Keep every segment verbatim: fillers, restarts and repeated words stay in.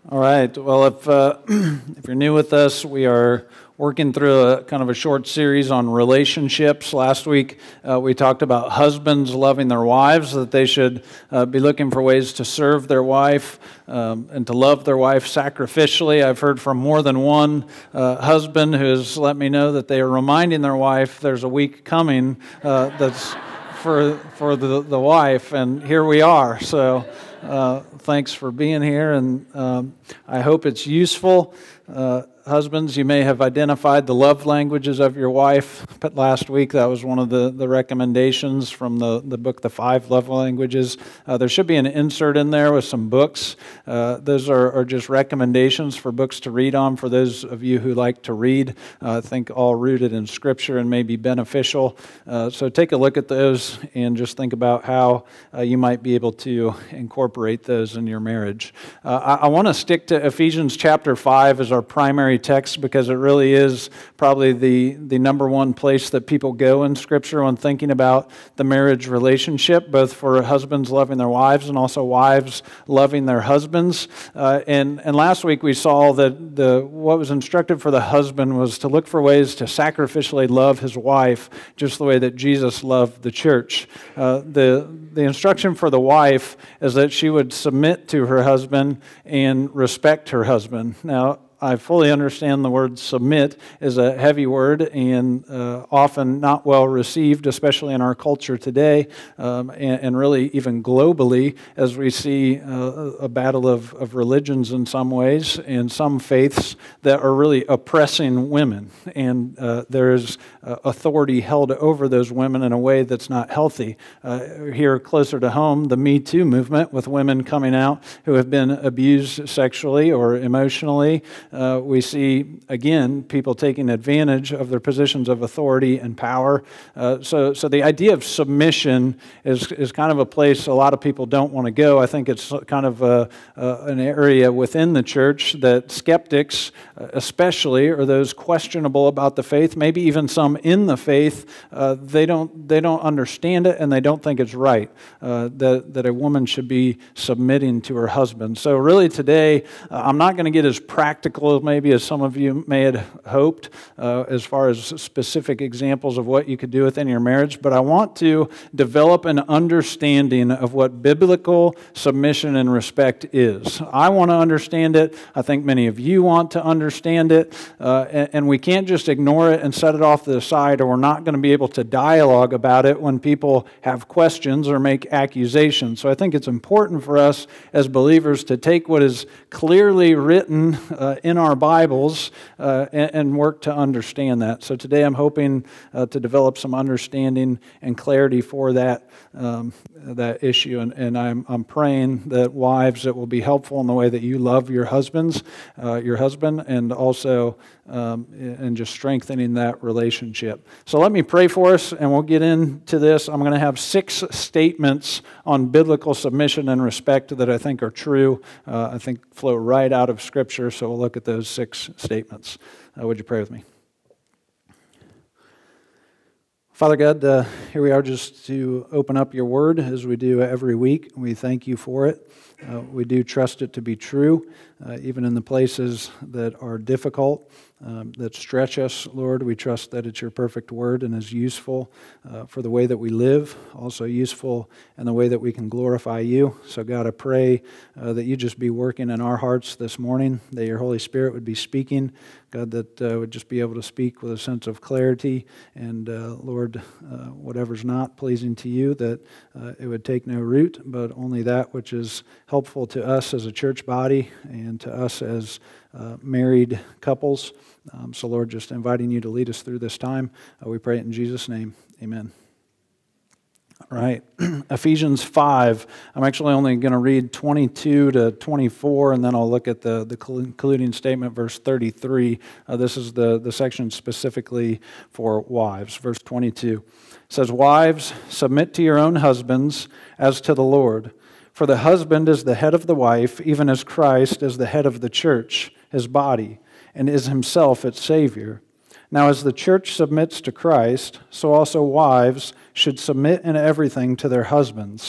All right. Well, if uh, if you're new with us, we are working through a kind of a short series on relationships. Last week, uh, we talked about husbands loving their wives, that they should uh, be looking for ways to serve their wife um, and to love their wife sacrificially. I've heard from more than one uh, husband who has let me know that they are reminding their wife there's a week coming uh, that's for for the, the wife, and here we are. So. Uh, thanks for being here, and um, I hope it's useful. Uh, husbands, you may have identified the love languages of your wife, but last week that was one of the, the recommendations from the, the book, The Five Love Languages. Uh, there should be an insert in there with some books. Uh, those are, are just recommendations for books to read on for those of you who like to read. Uh, I think all rooted in Scripture and may be beneficial. Uh, so take a look at those and just think about how uh, you might be able to incorporate those in your marriage. Uh, I, I want to stick to Ephesians chapter five as our primary text because it really is probably the, the number one place that people go in Scripture when thinking about the marriage relationship, both for husbands loving their wives and also wives loving their husbands. Uh, and, and last week we saw that the what was instructed for the husband was to look for ways to sacrificially love his wife just the way that Jesus loved the church. Uh, the, the instruction for the wife is that she would submit to her husband and respect her husband. Now, I fully understand the word submit is a heavy word and uh, often not well received, especially in our culture today, um, and, and really even globally, as we see uh, a battle of, of religions in some ways and some faiths that are really oppressing women. And uh, there is uh, authority held over those women in a way that's not healthy. Uh, here closer to home, the Me Too movement with women coming out who have been abused sexually or emotionally. Uh, we see, again, people taking advantage of their positions of authority and power. Uh, so so the idea of submission is, is kind of a place a lot of people don't want to go. I think it's kind of a, a, an area within the church that skeptics, especially, or those questionable about the faith, maybe even some in the faith, uh, they don't they don't understand it and they don't think it's right, uh, that, that a woman should be submitting to her husband. So really today, uh, I'm not going to get as practical maybe as some of you may have hoped uh, as far as specific examples of what you could do within your marriage, but I want to develop an understanding of what biblical submission and respect is. I want to understand it. I think many of you want to understand it, uh, and, and we can't just ignore it and set it off to the side, or we're not going to be able to dialogue about it when people have questions or make accusations. So I think it's important for us as believers to take what is clearly written uh, in our Bibles uh, and, and work to understand that. So today I'm hoping uh, to develop some understanding and clarity for that um, that issue, and, and I'm I'm praying that wives, it will be helpful in the way that you love your husbands, uh, your husband, and also um, and just strengthening that relationship. So let me pray for us, and we'll get into this. I'm going to have six statements on biblical submission and respect that I think are true. Uh, I think flow right out of Scripture. So we'll look at those six statements. Uh, would you pray with me? Father God, uh, here we are just to open up your word as we do every week. We thank you for it. Uh, we do trust it to be true, uh, even in the places that are difficult, um, that stretch us, Lord. We trust that it's your perfect word and is useful uh, for the way that we live, also useful in the way that we can glorify you. So God, I pray uh, that you just be working in our hearts this morning, that your Holy Spirit would be speaking, God, that uh, would just be able to speak with a sense of clarity, and uh, Lord, uh, whatever's not pleasing to you, that uh, it would take no root, but only that which is helpful to us as a church body and to us as uh, married couples. Um, so Lord, just inviting you to lead us through this time. Uh, we pray it in Jesus' name. Amen. All right, Ephesians five. I'm actually only going to read twenty-two to twenty-four, and then I'll look at the, the concluding statement, verse thirty-three. Uh, this is the, the section specifically for wives. Verse twenty-two says, "Wives, submit to your own husbands as to the Lord. For the husband is the head of the wife, even as Christ is the head of the church, his body, and is himself its Savior. Now as the church submits to Christ, so also wives should submit in everything to their husbands.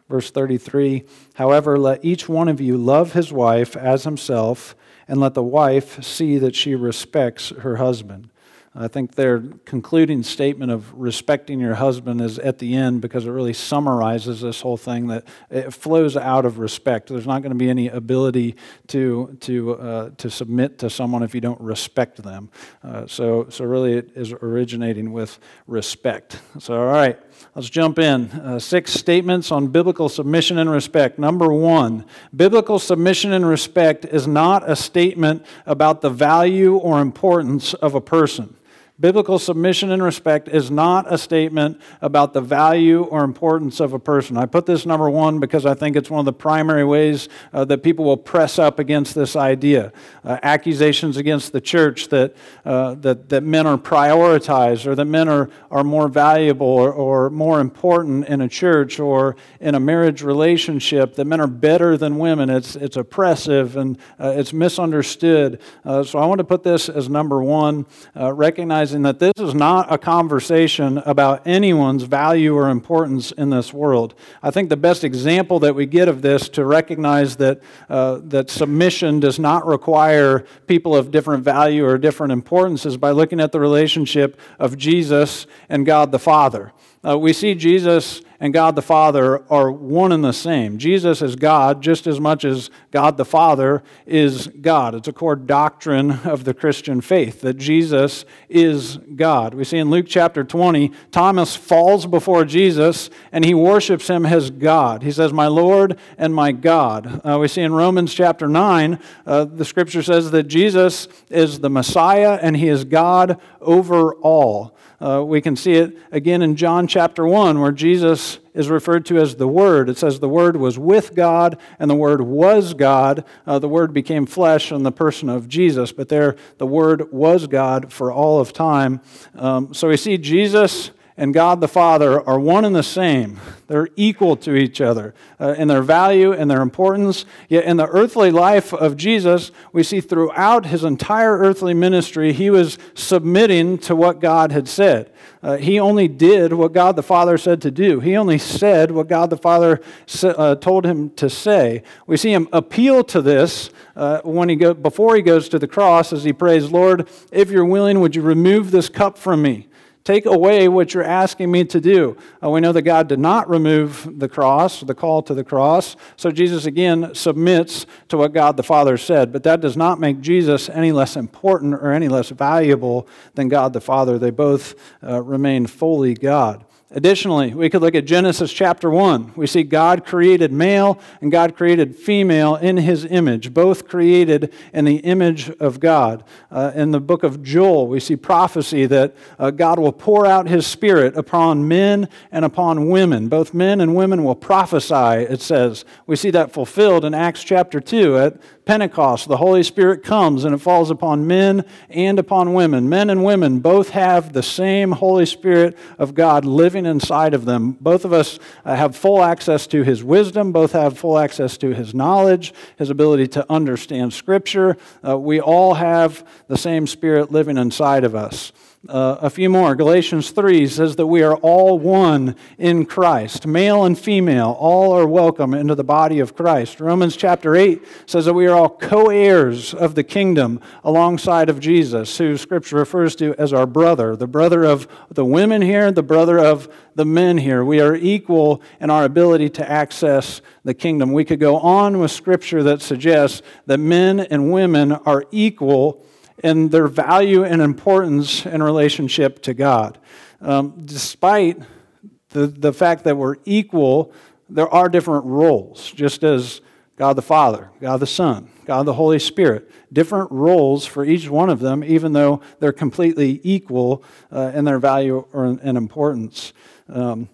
Verse thirty-three, however, let each one of you love his wife as himself, and let the wife see that she respects her husband. I think their concluding statement of respecting your husband is at the end because it really summarizes this whole thing, that it flows out of respect. There's not going to be any ability to to uh, to submit to someone if you don't respect them. Uh, so so really it is originating with respect. So all right, let's jump in. Uh, six statements on biblical submission and respect. Number one, biblical submission and respect is not a statement about the value or importance of a person. Biblical submission and respect is not a statement about the value or importance of a person. I put this number one because I think it's one of the primary ways uh, that people will press up against this idea. Uh, accusations against the church that, uh, that that men are prioritized, or that men are, are more valuable or, or more important in a church or in a marriage relationship, that men are better than women. It's, it's oppressive and uh, it's misunderstood. Uh, so I want to put this as number one, uh, recognize that this is not a conversation about anyone's value or importance in this world. I think the best example that we get of this to recognize that uh, that submission does not require people of different value or different importance is by looking at the relationship of Jesus and God the Father. Uh, we see Jesus and God the Father are one and the same. Jesus is God just as much as God the Father is God. It's a core doctrine of the Christian faith that Jesus is God. We see in Luke chapter twenty, Thomas falls before Jesus and he worships him as God. He says, "My Lord and my God." Uh, we see in Romans chapter nine, uh, the scripture says that Jesus is the Messiah and he is God over all. Uh, we can see it again in John chapter one, where Jesus is referred to as the Word. It says the Word was with God, and the Word was God. Uh, the Word became flesh in the person of Jesus, but there the Word was God for all of time. Um, so we see Jesus and God the Father are one and the same. They're equal to each other uh, in their value and their importance. Yet in the earthly life of Jesus, we see throughout his entire earthly ministry, he was submitting to what God had said. Uh, he only did what God the Father said to do. He only said what God the Father uh, told him to say. We see him appeal to this uh, when he go before he goes to the cross, as he prays, "Lord, if you're willing, would you remove this cup from me? Take away what you're asking me to do." Uh, we know that God did not remove the cross, the call to the cross. So Jesus again submits to what God the Father said. But that does not make Jesus any less important or any less valuable than God the Father. They both uh, remain fully God. Additionally, we could look at Genesis chapter one. We see God created male and God created female in his image, both created in the image of God. Uh, in the book of Joel, we see prophecy that uh, God will pour out his Spirit upon men and upon women. Both men and women will prophesy, it says. We see that fulfilled in Acts chapter two. At Pentecost, the Holy Spirit comes and it falls upon men and upon women. Men and women both have the same Holy Spirit of God living inside of them. Both of us uh, have full access to his wisdom. Both have full access to his knowledge, his ability to understand Scripture. Uh, we all have the same Spirit living inside of us. Uh, a few more. Galatians three says that we are all one in Christ. Male and female, all are welcome into the body of Christ. Romans chapter eight says that we are all co-heirs of the kingdom alongside of Jesus, who Scripture refers to as our brother, the brother of the women here, the brother of the men here. We are equal in our ability to access the kingdom. We could go on with Scripture that suggests that men and women are equal in their value and importance in relationship to God. Um, despite the, the fact that we're equal, there are different roles, just as God the Father, God the Son, God the Holy Spirit. Different roles for each one of them, even though they're completely equal uh, in their value or and importance. Um,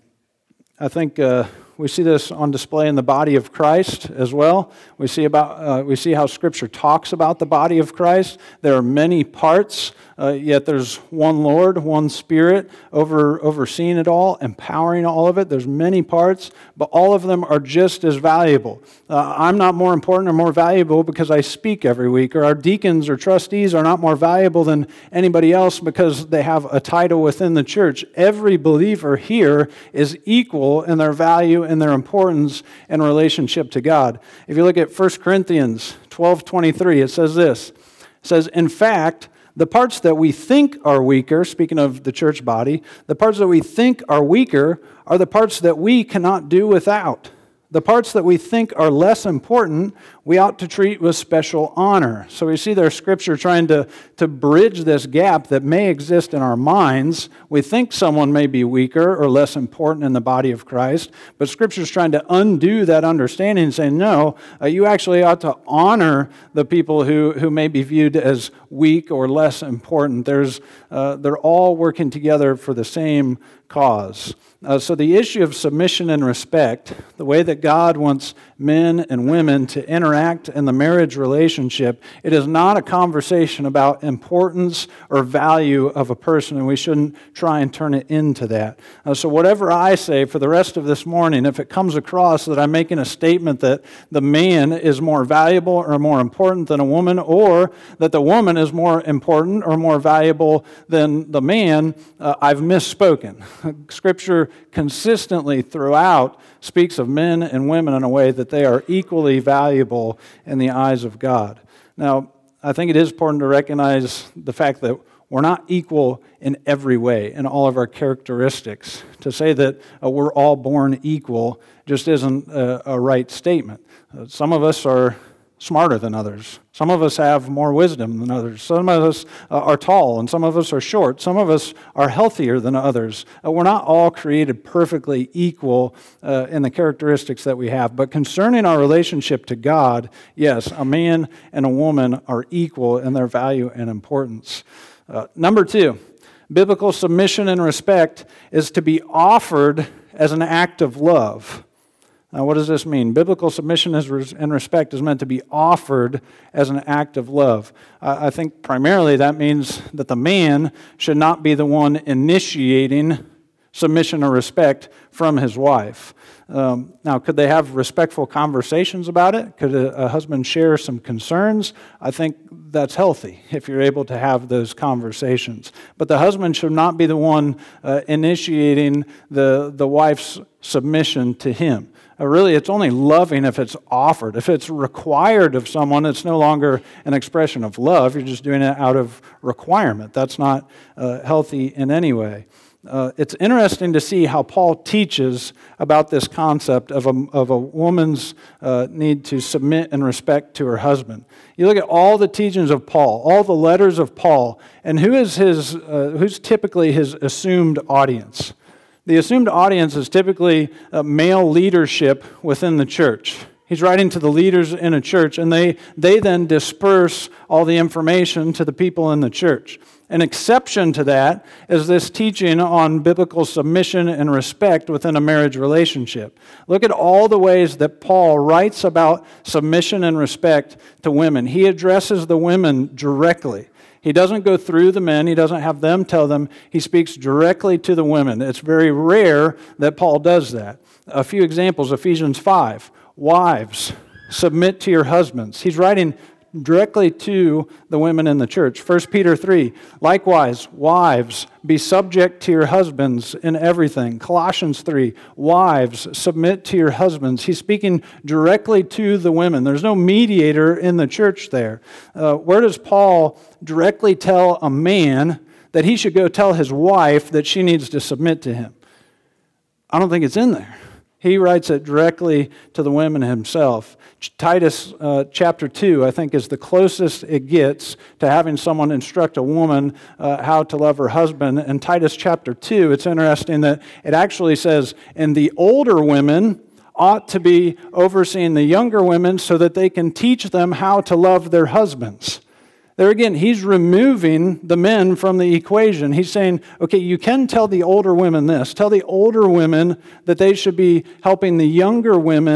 I think uh, we see this on display in the body of Christ as well. We see about uh, we see how Scripture talks about the body of Christ. There are many parts uh, yet there's one Lord, one Spirit over overseeing it all, empowering all of it. There's many parts, but all of them are just as valuable. Uh, I'm not more important or more valuable because I speak every week, or our deacons or trustees are not more valuable than anybody else because they have a title within the church. Every believer here is equal in their value and their importance in relationship to God. If you look at First Corinthians twelve twenty-three, it says this. It says, in fact, the parts that we think are weaker, speaking of the church body, the parts that we think are weaker are the parts that we cannot do without. The parts that we think are less important, we ought to treat with special honor. So we see there's Scripture trying to, to bridge this gap that may exist in our minds. We think someone may be weaker or less important in the body of Christ, but Scripture's trying to undo that understanding and say, no, uh, you actually ought to honor the people who, who may be viewed as weak or less important. There's, uh, they're all working together for the same cause. Uh, so the issue of submission and respect, the way that God wants men and women to interact in the marriage relationship, it is not a conversation about importance or value of a person, and we shouldn't try and turn it into that. Uh, so whatever I say for the rest of this morning, if it comes across that I'm making a statement that the man is more valuable or more important than a woman, or that the woman is more important or more valuable than the man, uh, I've misspoken. Scripture consistently throughout speaks of men and women in a way that they are equally valuable in the eyes of God. Now, I think it is important to recognize the fact that we're not equal in every way, in all of our characteristics. To say that uh, we're all born equal just isn't a, a right statement. Uh, some of us are smarter than others. Some of us have more wisdom than others. Some of us uh, are tall, and some of us are short. Some of us are healthier than others. Uh, we're not all created perfectly equal uh, in the characteristics that we have. But concerning our relationship to God, yes, a man and a woman are equal in their value and importance. Uh, number two, biblical submission and respect is to be offered as an act of love. Now, what does this mean? Biblical submission and respect is meant to be offered as an act of love. I think primarily that means that the man should not be the one initiating submission or respect from his wife. Um, now, could they have respectful conversations about it? Could a, a husband share some concerns? I think that's healthy if you're able to have those conversations. But the husband should not be the one uh, initiating the, the wife's submission to him. Uh, really, it's only loving if it's offered. If it's required of someone, it's no longer an expression of love. You're just doing it out of requirement. That's not uh, healthy in any way. Uh, it's interesting to see how Paul teaches about this concept of a, of a woman's uh, need to submit and respect to her husband. You look at all the teachings of Paul, all the letters of Paul, and who is his? Uh, who's typically his assumed audience? The assumed audience is typically uh, male leadership within the church. He's writing to the leaders in a church, and they, they then disperse all the information to the people in the church. An exception to that is this teaching on biblical submission and respect within a marriage relationship. Look at all the ways that Paul writes about submission and respect to women. He addresses the women directly. He doesn't go through the men. He doesn't have them tell them. He speaks directly to the women. It's very rare that Paul does that. A few examples, Ephesians five. Wives, submit to your husbands. He's writing directly to the women in the church. First Peter three, likewise, wives, be subject to your husbands in everything. Colossians three, wives, submit to your husbands. He's speaking directly to the women. There's no mediator in the church there. Uh, where does Paul directly tell a man that he should go tell his wife that she needs to submit to him? I don't think it's in there. He writes it directly to the women himself. Titus uh, chapter two, I think, is the closest it gets to having someone instruct a woman uh, how to love her husband. In Titus chapter two, it's interesting that it actually says, and the older women ought to be overseeing the younger women so that they can teach them how to love their husbands. There again, he's removing the men from the equation. He's saying, okay, you can tell the older women this. Tell the older women that they should be helping the younger women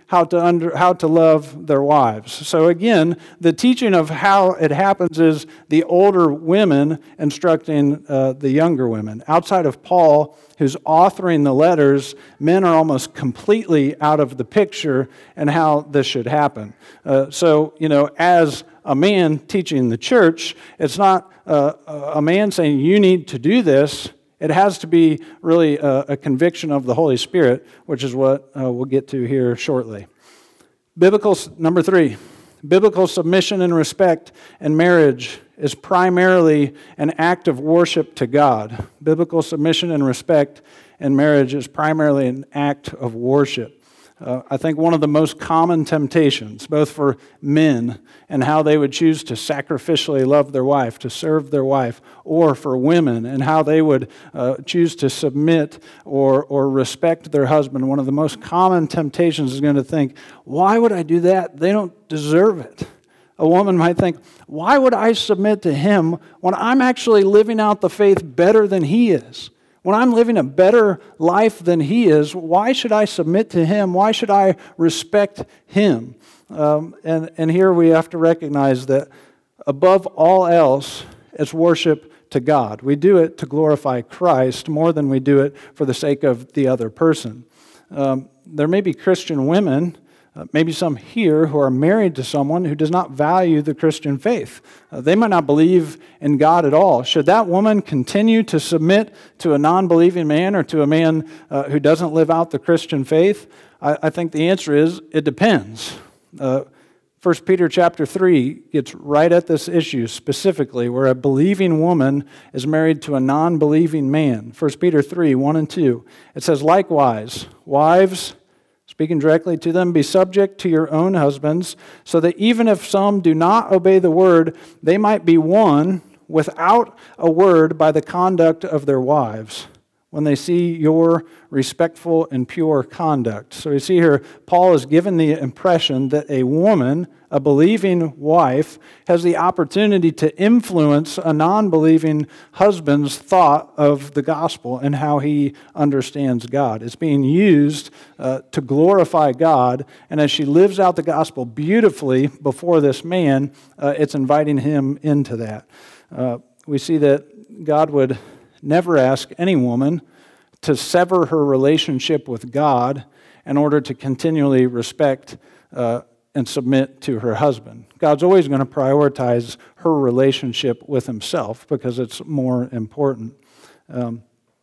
how to under, how to love their wives. So again, the teaching of how it happens is the older women instructing uh, the younger women. Outside of Paul, who's authoring the letters, men are almost completely out of the picture and how this should happen. Uh, so, you know, as a man teaching the church, it's not uh, a man saying, you need to do this. It has to be really a, a conviction of the Holy Spirit, which is what uh, we'll get to here shortly. Biblical, number three, biblical submission and respect in marriage is primarily an act of worship to God. Biblical submission and respect in marriage is primarily an act of worship. Uh, I think one of the most common temptations, both for men and how they would choose to sacrificially love their wife, to serve their wife, or for women and how they would uh, choose to submit or, or respect their husband, one of the most common temptations is going to think, why would I do that? They don't deserve it. A woman might think, why would I submit to him when I'm actually living out the faith better than he is? When I'm living a better life than he is, why should I submit to him? Why should I respect him? Um, and, and here we have to recognize that above all else, it's worship to God. We do it to glorify Christ more than we do it for the sake of the other person. Um, there may be Christian women, Uh, maybe some here who are married to someone who does not value the Christian faith. Uh, they might not believe in God at all. Should that woman continue to submit to a non-believing man or to a man uh, who doesn't live out the Christian faith? I, I think the answer is it depends. Uh, First Peter chapter three gets right at this issue specifically, where a believing woman is married to a non-believing man. First Peter three, one and two. It says, likewise, wives, speaking directly to them, be subject to your own husbands, so that even if some do not obey the word, they might be won without a word by the conduct of their wives, when they see your respectful and pure conduct. So you see here, Paul is given the impression that a woman, a believing wife, has the opportunity to influence a non-believing husband's thought of the gospel and how he understands God. It's being used uh, to glorify God, and as she lives out the gospel beautifully before this man, uh, it's inviting him into that. Uh, we see that God would never ask any woman to sever her relationship with God in order to continually respect uh, and submit to her husband. God's always going to prioritize her relationship with himself because it's more important. Um,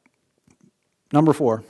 number four,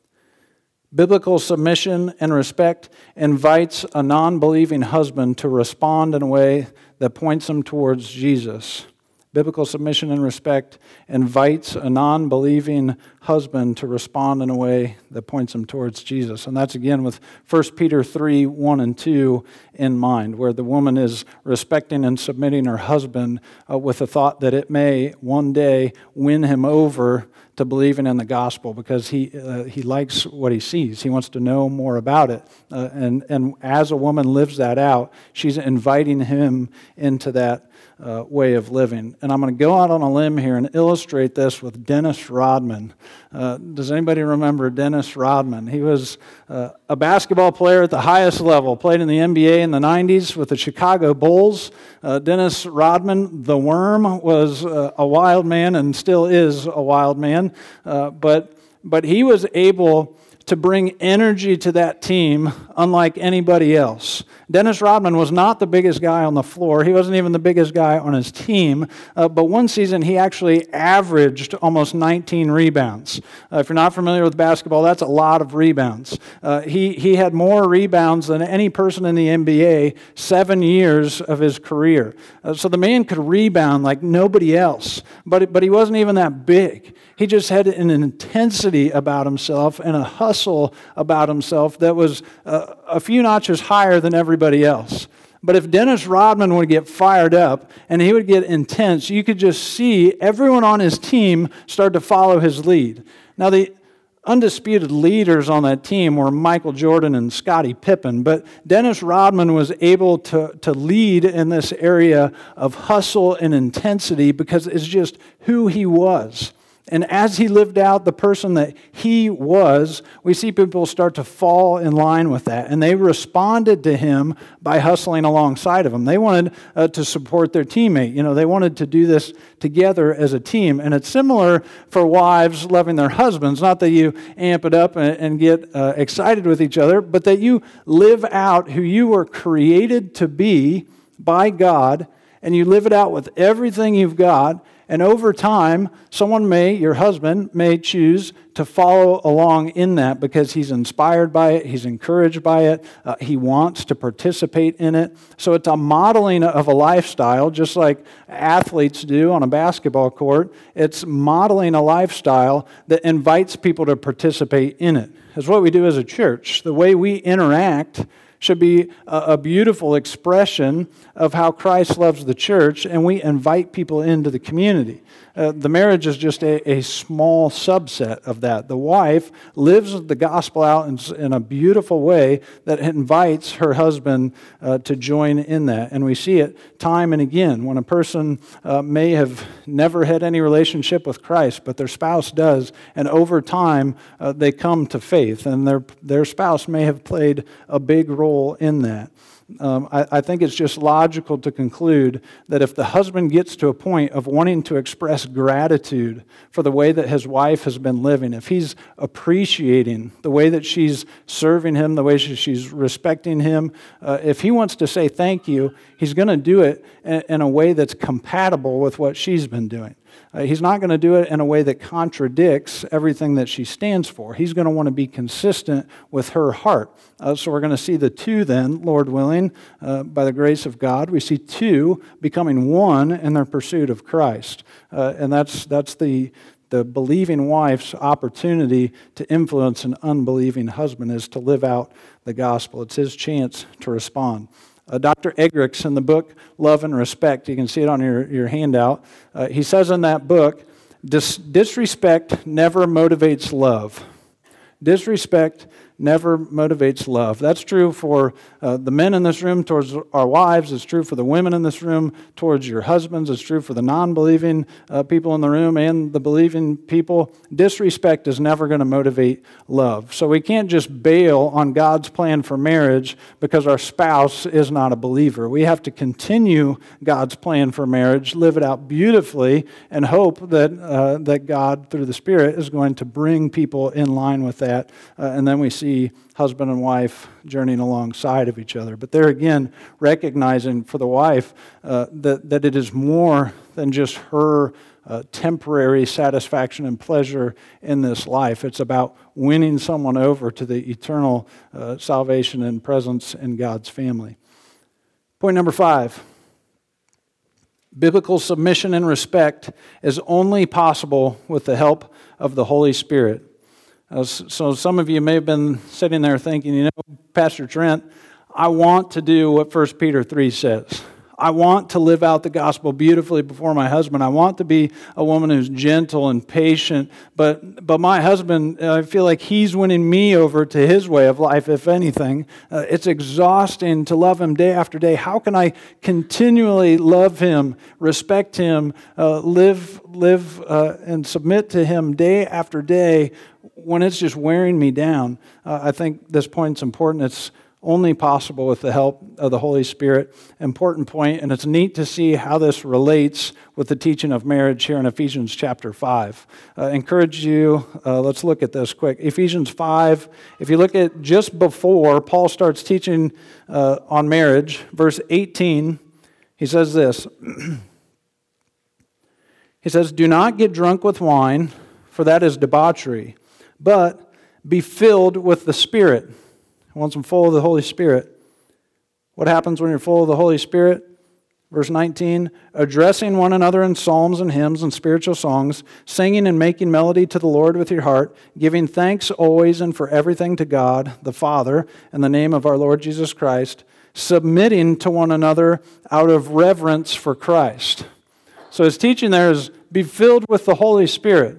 biblical submission and respect invites a non-believing husband to respond in a way that points him towards Jesus. Biblical submission and respect invites a non-believing husband to respond in a way that points him towards Jesus. And that's again with First Peter three, one and two in mind, where the woman is respecting and submitting her husband uh, with the thought that it may one day win him over to believing in the gospel because he uh, he likes what he sees. He wants to know more about it. Uh, and, and as a woman lives that out, she's inviting him into that Uh, way of living. And I'm going to go out on a limb here and illustrate this with Dennis Rodman. Uh, does anybody remember Dennis Rodman? He was uh, a basketball player at the highest level, played in the N B A in the nineties with the Chicago Bulls. Uh, Dennis Rodman, the Worm, was uh, a wild man and still is a wild man. Uh, but, but he was able to bring energy to that team unlike anybody else. Dennis Rodman was not the biggest guy on the floor. He wasn't even the biggest guy on his team. Uh, but one season, he actually averaged almost nineteen rebounds. Uh, if you're not familiar with basketball, that's a lot of rebounds. Uh, he, he had more rebounds than any person in the N B A seven years of his career. Uh, so the man could rebound like nobody else. But, but he wasn't even that big. He just had an intensity about himself and a hustle about himself that was uh, a few notches higher than everybody else. But if Dennis Rodman would get fired up and he would get intense, you could just see everyone on his team start to follow his lead. Now, the undisputed leaders on that team were Michael Jordan and Scottie Pippen, but Dennis Rodman was able to, to lead in this area of hustle and intensity because it's just who he was. And as he lived out the person that he was, we see people start to fall in line with that. And they responded to him by hustling alongside of him. They wanted uh, to support their teammate. You know, they wanted to do this together as a team. And it's similar for wives loving their husbands. Not that you amp it up and, and get uh, excited with each other, but that you live out who you were created to be by God, and you live it out with everything you've got. And over time, someone may, your husband, may choose to follow along in that because he's inspired by it, he's encouraged by it, uh, he wants to participate in it. So it's a modeling of a lifestyle, just like athletes do on a basketball court. It's modeling a lifestyle that invites people to participate in it. It's what we do as a church. The way we interact should be a beautiful expression of how Christ loves the church, and we invite people into the community. Uh, the marriage is just a, a small subset of that. The wife lives the gospel out in, in a beautiful way that invites her husband uh, to join in that. And we see it time and again when a person uh, may have never had any relationship with Christ, but their spouse does, and over time uh, they come to faith, and their, their spouse may have played a big role in that. Um, I, I think it's just logical to conclude that if the husband gets to a point of wanting to express gratitude for the way that his wife has been living, if he's appreciating the way that she's serving him, the way she, she's respecting him, uh, if he wants to say thank you, he's going to do it in, in a way that's compatible with what she's been doing. Uh, he's not going to do it in a way that contradicts everything that she stands for. He's going to want to be consistent with her heart. Uh, so we're going to see the two then, Lord willing, uh, by the grace of God. We see two becoming one in their pursuit of Christ. Uh, and that's that's the, the believing wife's opportunity to influence an unbelieving husband, is to live out the gospel. It's his chance to respond. Uh, Doctor Eggerichs, in the book Love and Respect, you can see it on your, your handout, uh, he says in that book, Dis- disrespect never motivates love. Disrespect never motivates love. That's true for uh, the men in this room towards our wives. It's true for the women in this room towards your husbands. It's true for the non-believing uh, people in the room and the believing people. Disrespect is never going to motivate love. So we can't just bail on God's plan for marriage because our spouse is not a believer. We have to continue God's plan for marriage, live it out beautifully, and hope that uh, that God, through the Spirit, is going to bring people in line with that. Uh, and then we see husband and wife journeying alongside of each other. But there again, recognizing for the wife uh, that, that it is more than just her uh, temporary satisfaction and pleasure in this life. It's about winning someone over to the eternal uh, salvation and presence in God's family. Point number five. Biblical submission and respect is only possible with the help of the Holy Spirit. Uh, so some of you may have been sitting there thinking, you know, Pastor Trent, I want to do what First Peter three says. I want to live out the gospel beautifully before my husband. I want to be a woman who's gentle and patient, but but my husband, I feel like he's winning me over to his way of life, if anything. Uh, it's exhausting to love him day after day. How can I continually love him, respect him, uh, live, live uh, and submit to him day after day when it's just wearing me down? Uh, I think this point's important. It's only possible with the help of the Holy Spirit. Important point, and it's neat to see how this relates with the teaching of marriage here in Ephesians chapter five. Uh, encourage you, uh, let's look at this quick. Ephesians five, if you look at just before Paul starts teaching uh, on marriage, verse eighteen, he says this. He says, "Do not get drunk with wine, for that is debauchery, but be filled with the Spirit." Once I'm full of the Holy Spirit. What happens when you're full of the Holy Spirit? Verse nineteen, addressing one another in psalms and hymns and spiritual songs, singing and making melody to the Lord with your heart, giving thanks always and for everything to God, the Father, in the name of our Lord Jesus Christ, submitting to one another out of reverence for Christ. So his teaching there is be filled with the Holy Spirit.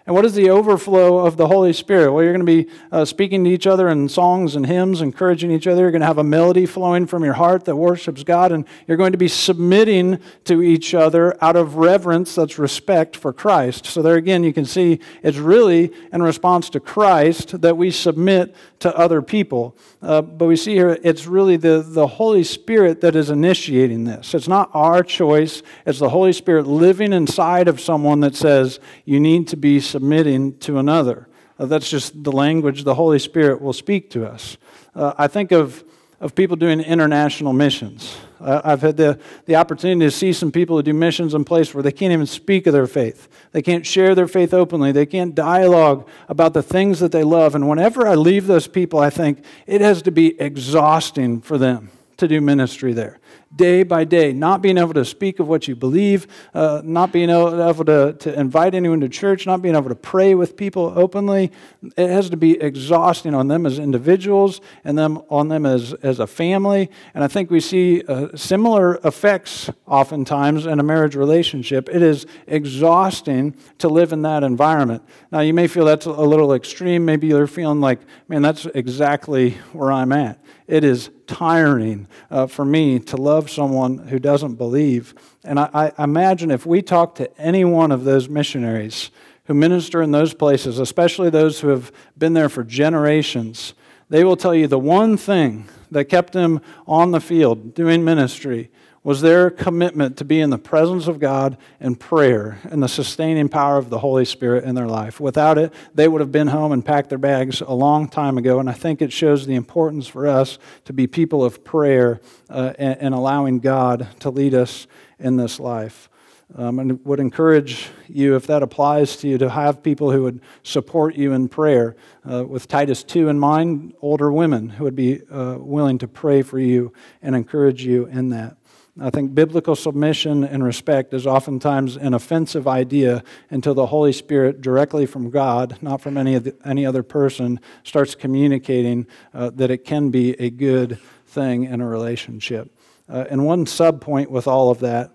And what is the overflow of the Holy Spirit? Well, you're going to be uh, speaking to each other in songs and hymns, encouraging each other. You're going to have a melody flowing from your heart that worships God, and you're going to be submitting to each other out of reverence, that's respect for Christ. So there again, you can see it's really in response to Christ that we submit to other people. Uh, but we see here it's really the, the Holy Spirit that is initiating this. It's not our choice. It's the Holy Spirit living inside of someone that says, you need to be submitting to another. Uh, that's just the language the Holy Spirit will speak to us. Uh, I think of, of people doing international missions. Uh, I've had the, the opportunity to see some people who do missions in places where they can't even speak of their faith. They can't share their faith openly. They can't dialogue about the things that they love. And whenever I leave those people, I think it has to be exhausting for them to do ministry there. Day by day, not being able to speak of what you believe, uh, not being able to, to invite anyone to church, not being able to pray with people openly. It has to be exhausting on them as individuals and them on them as, as a family. And I think we see uh, similar effects oftentimes in a marriage relationship. It is exhausting to live in that environment. Now, you may feel that's a little extreme. Maybe you're feeling like, man, that's exactly where I'm at. It is tiring uh, for me to love someone who doesn't believe. And I, I imagine if we talk to any one of those missionaries who minister in those places, especially those who have been there for generations, they will tell you the one thing that kept them on the field doing ministry was their commitment to be in the presence of God and prayer and the sustaining power of the Holy Spirit in their life. Without it, they would have been home and packed their bags a long time ago, and I think it shows the importance for us to be people of prayer uh, and, and allowing God to lead us in this life. Um, and would encourage you, if that applies to you, to have people who would support you in prayer. Uh, with Titus two in mind, older women who would be uh, willing to pray for you and encourage you in that. I think biblical submission and respect is oftentimes an offensive idea until the Holy Spirit, directly from God, not from any of the, any other person, starts communicating uh, that it can be a good thing in a relationship. Uh, and one sub-point with all of that,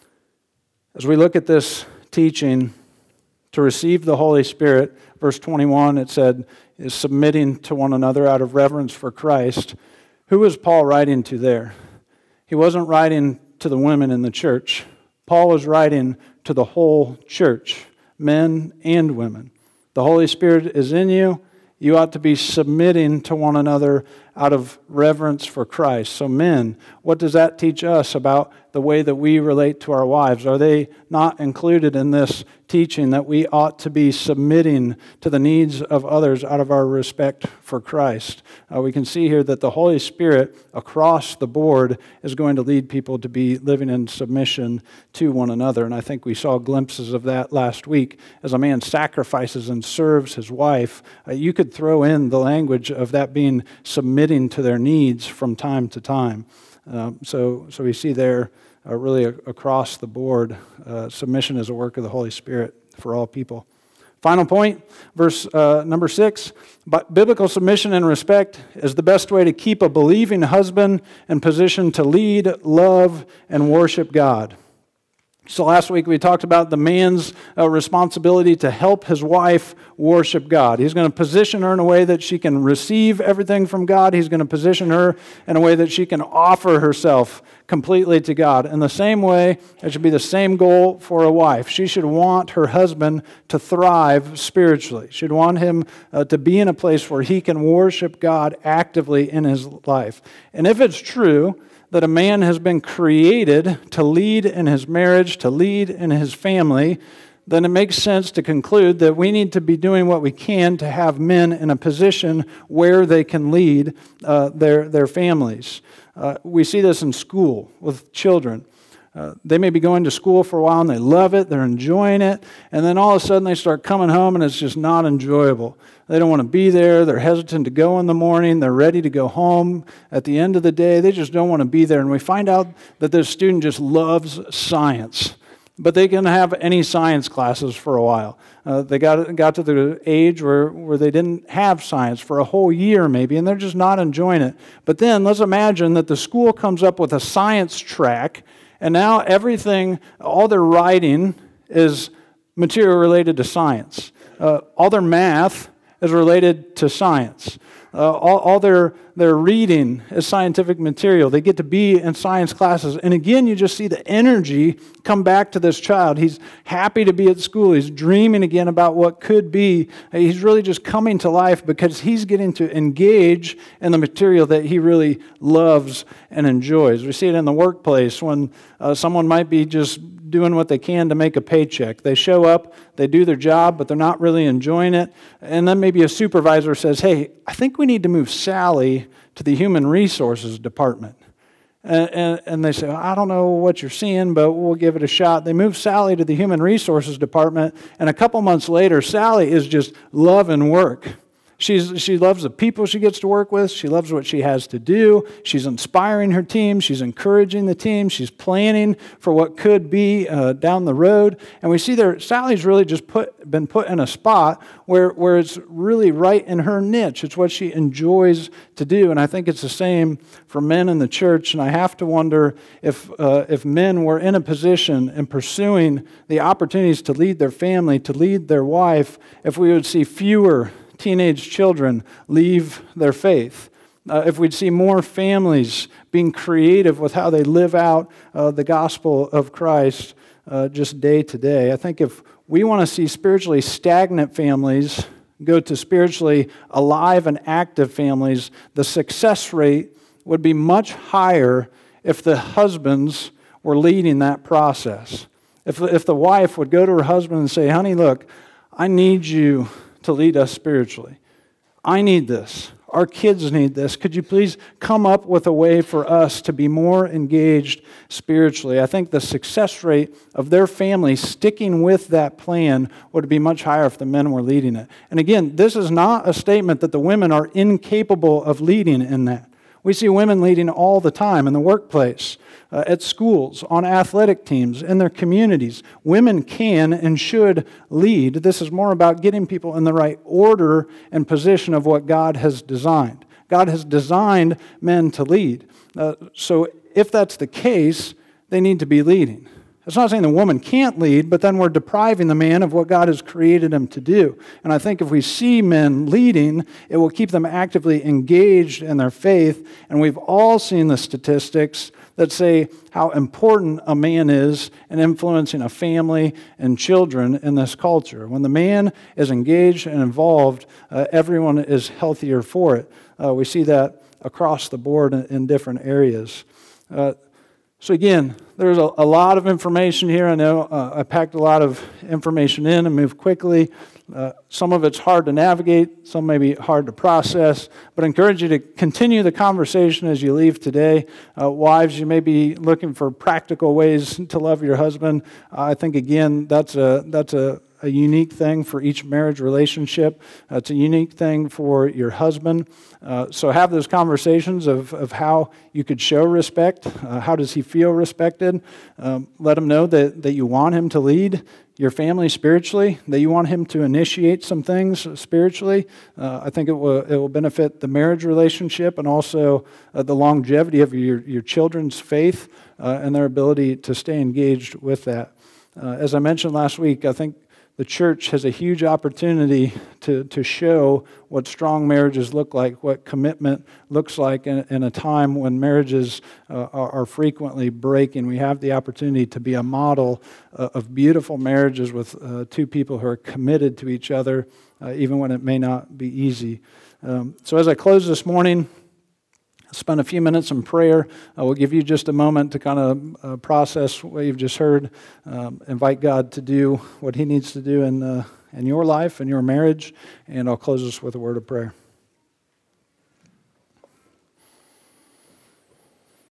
as we look at this teaching, to receive the Holy Spirit, verse twenty-one, it said, is submitting to one another out of reverence for Christ. Who is Paul writing to there? He wasn't writing to the women in the church. Paul was writing to the whole church, men and women. The Holy Spirit is in you. You ought to be submitting to one another out of reverence for Christ. So men, what does that teach us about the way that we relate to our wives? Are they not included in this teaching that we ought to be submitting to the needs of others out of our respect for Christ? Uh, we can see here that the Holy Spirit across the board is going to lead people to be living in submission to one another. And I think we saw glimpses of that last week. As a man sacrifices and serves his wife, uh, you could throw in the language of that being submitting to their needs from time to time. Um, so, so we see there uh, really a, across the board, uh, submission is a work of the Holy Spirit for all people. Final point, verse uh, number six. But biblical submission and respect is the best way to keep a believing husband in position to lead, love, and worship God. So last week we talked about the man's uh, responsibility to help his wife worship God. He's going to position her in a way that she can receive everything from God. He's going to position her in a way that she can offer herself completely to God. In the same way, it should be the same goal for a wife. She should want her husband to thrive spiritually. She'd want him uh, to be in a place where he can worship God actively in his life. And if it's true that a man has been created to lead in his marriage, to lead in his family, then it makes sense to conclude that we need to be doing what we can to have men in a position where they can lead uh, their, their families. Uh, we see this in school with children. Uh, they may be going to school for a while and they love it, they're enjoying it, and then all of a sudden they start coming home and it's just not enjoyable. They don't want to be there, they're hesitant to go in the morning, they're ready to go home at the end of the day, they just don't want to be there. And we find out that this student just loves science, but they can have any science classes for a while. Uh, they got got to the age where, where they didn't have science for a whole year maybe, and they're just not enjoying it. But then let's imagine that the school comes up with a science track, and now everything, all their writing is material related to science. uh, all their math is related to science. Uh, all, all their, their reading is scientific material. They get to be in science classes. And again, you just see the energy come back to this child. He's happy to be at school. He's dreaming again about what could be. He's really just coming to life because he's getting to engage in the material that he really loves and enjoys. We see it in the workplace when uh, someone might be just doing what they can to make a paycheck. They show up, they do their job, but they're not really enjoying it. And then maybe a supervisor says, hey, I think we need to move Sally to the human resources department. And, and, and they say, well, I don't know what you're seeing, but we'll give it a shot. They move Sally to the human resources department, and a couple months later, Sally is just loving work. She's, she loves the people she gets to work with. She loves what she has to do. She's inspiring her team. She's encouraging the team. She's planning for what could be uh, down the road. And we see there, Sally's really just put, been put in a spot where, where it's really right in her niche. It's what she enjoys to do. And I think it's the same for men in the church. And I have to wonder if, uh, if men were in a position in pursuing the opportunities to lead their family, to lead their wife, if we would see fewer teenage children leave their faith. Uh, if we'd see more families being creative with how they live out uh, the gospel of Christ uh, just day to day. I think if we want to see spiritually stagnant families go to spiritually alive and active families, the success rate would be much higher if the husbands were leading that process. If, if the wife would go to her husband and say, honey, look, I need you to lead us spiritually. I need this. Our kids need this. Could you please come up with a way for us to be more engaged spiritually? I think the success rate of their family sticking with that plan would be much higher if the men were leading it. And again, this is not a statement that the women are incapable of leading in that. We see women leading all the time in the workplace, uh, at schools, on athletic teams, in their communities. Women can and should lead. This is more about getting people in the right order and position of what God has designed. God has designed men to lead. Uh, so if that's the case, they need to be leading. It's not saying the woman can't lead, but then we're depriving the man of what God has created him to do. And I think if we see men leading, it will keep them actively engaged in their faith. And we've all seen the statistics that say how important a man is in influencing a family and children in this culture. When the man is engaged and involved, uh, everyone is healthier for it. Uh, we see that across the board in, in different areas. Uh, So again, there's a, a lot of information here. I know uh, I packed a lot of information in and moved quickly. Uh, some of it's hard to navigate, some may be hard to process, but I encourage you to continue the conversation as you leave today. Uh, wives, you may be looking for practical ways to love your husband. Uh, I think, again, that's a that's a a unique thing for each marriage relationship. Uh, it's a unique thing for your husband. Uh, so have those conversations of, of how you could show respect. Uh, how does he feel respected? Um, let him know that, that you want him to lead your family spiritually, that you want him to initiate some things spiritually. Uh, I think it will it will benefit the marriage relationship and also uh, the longevity of your, your children's faith uh, and their ability to stay engaged with that. Uh, as I mentioned last week, I think the church has a huge opportunity to, to show what strong marriages look like, what commitment looks like in, in a time when marriages uh, are, are frequently breaking. We have the opportunity to be a model uh, of beautiful marriages with uh, two people who are committed to each other, uh, even when it may not be easy. Um, so as I close this morning, spend a few minutes in prayer. Uh, we'll give you just a moment to kind of uh, process what you've just heard. Um, invite God to do what He needs to do in uh, in your life and your marriage. And I'll close this with a word of prayer.